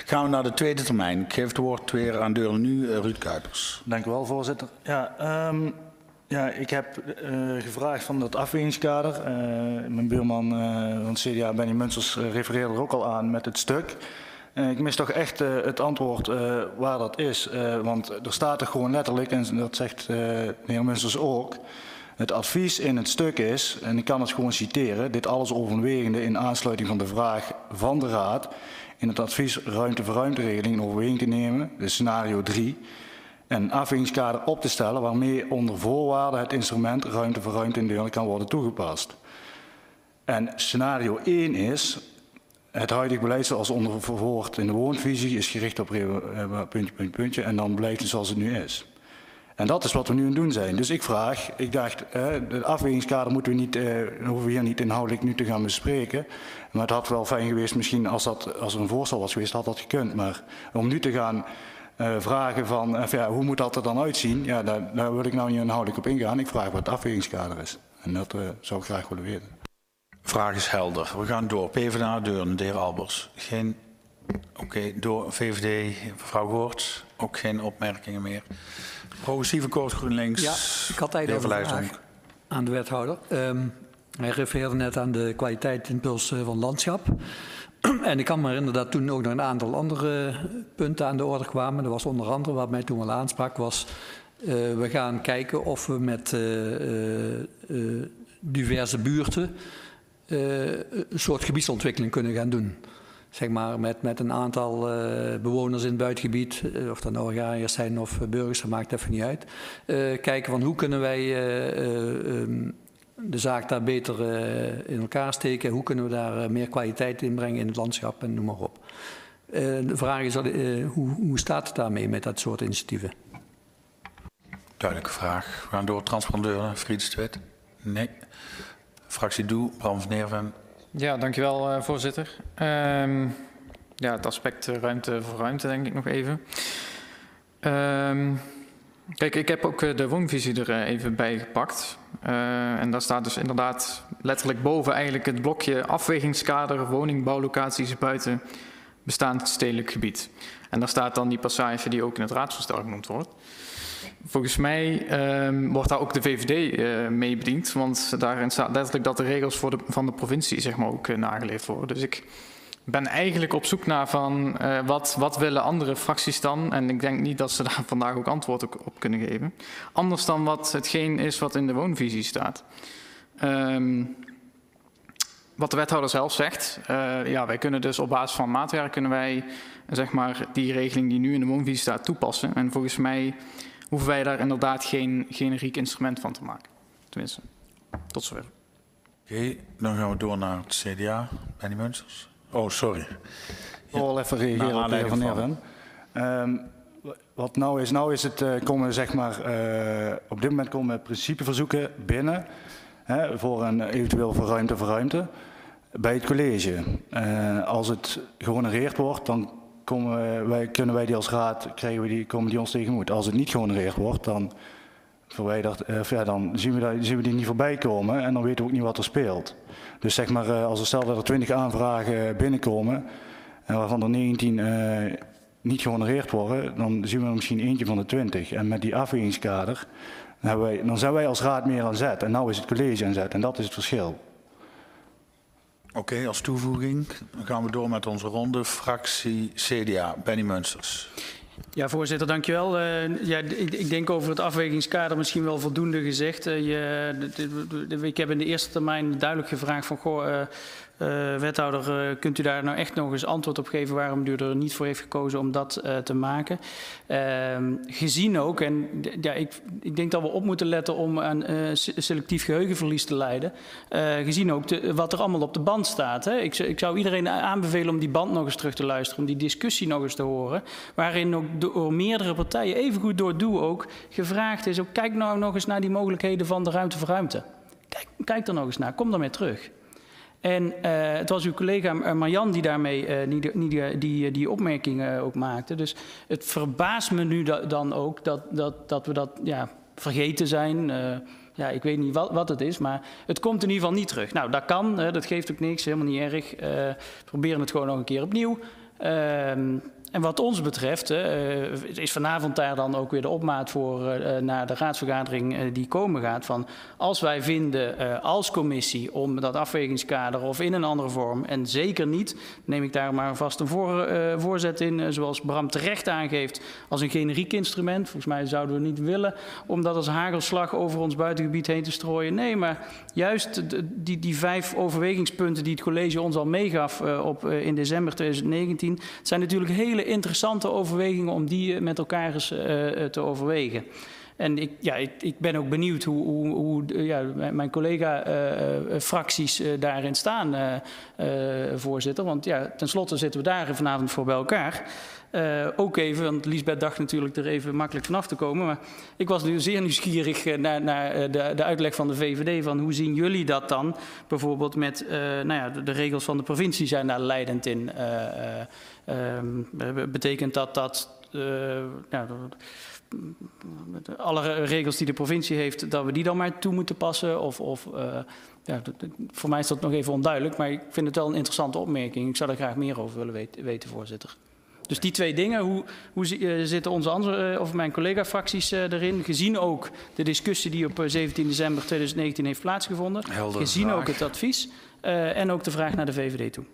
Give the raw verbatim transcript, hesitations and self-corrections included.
Gaan we naar de tweede termijn. Ik geef het woord weer aan Deurne nu, uh, Ruud Kuipers. Dank u wel, voorzitter. Ja, um, ja, ik heb uh, gevraagd van dat afwegingskader. Uh, mijn buurman uh, van het C D A, Benny Munsters, uh, refereerde er ook al aan met het stuk. Uh, ik mis toch echt uh, het antwoord uh, waar dat is. Uh, want er staat er gewoon letterlijk, en dat zegt uh, de heer Munsters ook... Het advies in het stuk is, en ik kan het gewoon citeren, dit alles overwegende in aansluiting van de vraag van de Raad in het advies ruimte voor ruimteregeling in overweging te nemen, dus scenario drie, een afwegingskader op te stellen waarmee onder voorwaarden het instrument ruimte voor ruimte in Deurne kan worden toegepast. En scenario één is, het huidige beleid zoals onder verwoord in de woonvisie is gericht op puntje, puntje, puntje en dan blijft het zoals het nu is. En dat is wat we nu aan het doen zijn. Dus ik vraag, ik dacht, eh, de afwegingskader moeten we niet, eh, hoeven we hier niet inhoudelijk nu te gaan bespreken. Maar het had wel fijn geweest, misschien als, dat, als er een voorstel was geweest, had dat gekund. Maar om nu te gaan uh, vragen van, uh, ja, hoe moet dat er dan uitzien? Ja, daar, daar wil ik nou niet inhoudelijk op ingaan. Ik vraag wat het afwegingskader is. En dat uh, zou ik graag willen weten. Vraag is helder. We gaan door. PvdA Deurne, de heer Albers. Geen, oké, okay, door V V D, mevrouw Goorts. Ook geen opmerkingen meer. Progressieve koers GroenLinks. Ja, ik had eigenlijk een vraag aan de wethouder. Um, hij refereerde net aan de kwaliteitsimpuls van het landschap. En ik kan me herinneren dat toen ook nog een aantal andere punten aan de orde kwamen. Er was onder andere, wat mij toen wel aansprak, was... Uh, we gaan kijken of we met uh, uh, uh, diverse buurten uh, een soort gebiedsontwikkeling kunnen gaan doen. Zeg maar met, met een aantal uh, bewoners in het buitengebied, uh, of dat nou agrariërs zijn of uh, burgers, dat maakt even niet uit. Uh, kijken van hoe kunnen wij uh, uh, um, de zaak daar beter uh, in elkaar steken. Hoe kunnen we daar uh, meer kwaliteit in brengen in het landschap en noem maar op. Uh, de vraag is, uh, hoe, hoe staat het daarmee met dat soort initiatieven? Duidelijke vraag. We gaan door. Transpondeur, Frieds Twit. Nee. Fractie Doe, Bram van Neerven. Ja, dankjewel uh, voorzitter. Um, ja, het aspect ruimte voor ruimte denk ik nog even. Um, kijk, ik heb ook uh, de woonvisie er uh, even bij gepakt. Uh, en daar staat dus inderdaad letterlijk boven eigenlijk het blokje afwegingskader woningbouwlocaties buiten bestaand stedelijk gebied. En daar staat dan die passage die ook in het raadsvoorstel genoemd wordt. Volgens mij um, wordt daar ook de V V D uh, mee bediend, want daarin staat letterlijk dat de regels voor de, van de provincie zeg maar, ook uh, nageleefd worden. Dus ik ben eigenlijk op zoek naar van uh, wat, wat willen andere fracties dan, en ik denk niet dat ze daar vandaag ook antwoord op kunnen geven, anders dan wat hetgeen is wat in de woonvisie staat. Um, wat de wethouder zelf zegt, uh, ja, wij kunnen dus op basis van maatwerk kunnen wij zeg maar, die regeling die nu in de woonvisie staat toepassen. En volgens mij hoeven wij daar inderdaad geen generiek instrument van te maken. Tenminste, tot zover. Oké, okay, dan gaan we door naar het C D A. Benny Munsters. Oh, sorry. Ik wil even reageren op de heer Van Neerven. Um, wat nou is, nou is het, uh, komen zeg maar, uh, op dit moment komen principeverzoeken binnen hè, voor een eventueel voor ruimte voor ruimte bij het college. Uh, als het gehonoreerd wordt, dan komen wij, kunnen wij die als raad, krijgen we die, komen die ons tegemoet. Als het niet gehonoreerd wordt, dan, verwijderd, uh, ja, dan zien, we dat, zien we die niet voorbij komen en dan weten we ook niet wat er speelt. Dus zeg maar, uh, als er stel dat er twintig aanvragen binnenkomen en waarvan er negentien uh, niet gehonoreerd worden, dan zien we er misschien eentje van de twintig. En met die afwegingskader, dan, hebben wij, dan zijn wij als raad meer aan zet. En nou is het college aan zet en dat is het verschil. Oké, okay, als toevoeging dan gaan we door met onze ronde. Fractie C D A, Benny Munsters. Ja, voorzitter, dankjewel. Uh, ja, ik, ik denk over het afwegingskader misschien wel voldoende gezegd. Uh, je, de, de, de, ik heb in de eerste termijn duidelijk gevraagd van... Goh, uh, uh, wethouder, uh, kunt u daar nou echt nog eens antwoord op geven... waarom u er niet voor heeft gekozen om dat uh, te maken? Uh, gezien ook, en ja, ik, ik denk dat we op moeten letten om aan uh, selectief geheugenverlies te lijden. Uh, gezien ook de, wat er allemaal op de band staat. Hè? Ik, ik zou iedereen aanbevelen om die band nog eens terug te luisteren... om die discussie nog eens te horen... waarin ook door meerdere partijen, evengoed door Doe ook, gevraagd is... Ook, kijk nou nog eens naar die mogelijkheden van de ruimte voor ruimte. Kijk, kijk er nog eens naar, kom daarmee terug. En uh, het was uw collega Marjan die daarmee uh, die, die, die, die opmerking uh, ook maakte. Dus het verbaast me nu da dan ook dat, dat, dat we dat ja, vergeten zijn. Uh, ja, ik weet niet wat, wat het is, maar het komt in ieder geval niet terug. Nou, dat kan, uh, dat geeft ook niks, helemaal niet erg. Uh, we proberen het gewoon nog een keer opnieuw. Um, En wat ons betreft uh, is vanavond daar dan ook weer de opmaat voor uh, naar de raadsvergadering uh, die komen gaat. Van als wij vinden uh, als commissie om dat afwegingskader of in een andere vorm, en zeker niet, neem ik daar maar vast een voor, uh, voorzet in, uh, zoals Bram terecht aangeeft, als een generiek instrument. Volgens mij zouden we niet willen om dat als hagelslag over ons buitengebied heen te strooien. Nee, maar juist die, die vijf overwegingspunten die het college ons al meegaf uh, op, uh, in december twintig negentien, het zijn natuurlijk hele interessante overwegingen om die met elkaar eens uh, te overwegen. En ik, ja, ik, ik ben ook benieuwd hoe, hoe, hoe ja, mijn collega-fracties uh, uh, daarin staan, uh, uh, voorzitter. Want ja, tenslotte zitten we daar vanavond voor bij elkaar. Uh, ook even, want Liesbeth dacht natuurlijk er even makkelijk vanaf te komen. Maar ik was nu zeer nieuwsgierig uh, naar, naar uh, de, de uitleg van de V V D. Van hoe zien jullie dat dan? Bijvoorbeeld met uh, nou ja, de, de regels van de provincie zijn daar leidend in. Uh, uh, uh, betekent dat dat... Uh, nou, alle regels die de provincie heeft, dat we die dan maar toe moeten passen? Of, of uh, ja, voor mij is dat nog even onduidelijk, maar ik vind het wel een interessante opmerking. Ik zou er graag meer over willen weten, weten voorzitter. Dus die twee dingen, hoe, hoe uh, zitten onze andere, uh, of mijn collega-fracties uh, erin? Gezien ook de discussie die op uh, zeventien december tweeduizend negentien heeft plaatsgevonden. Helder gezien vraag. ook het advies uh, en ook de vraag naar de V V D toe.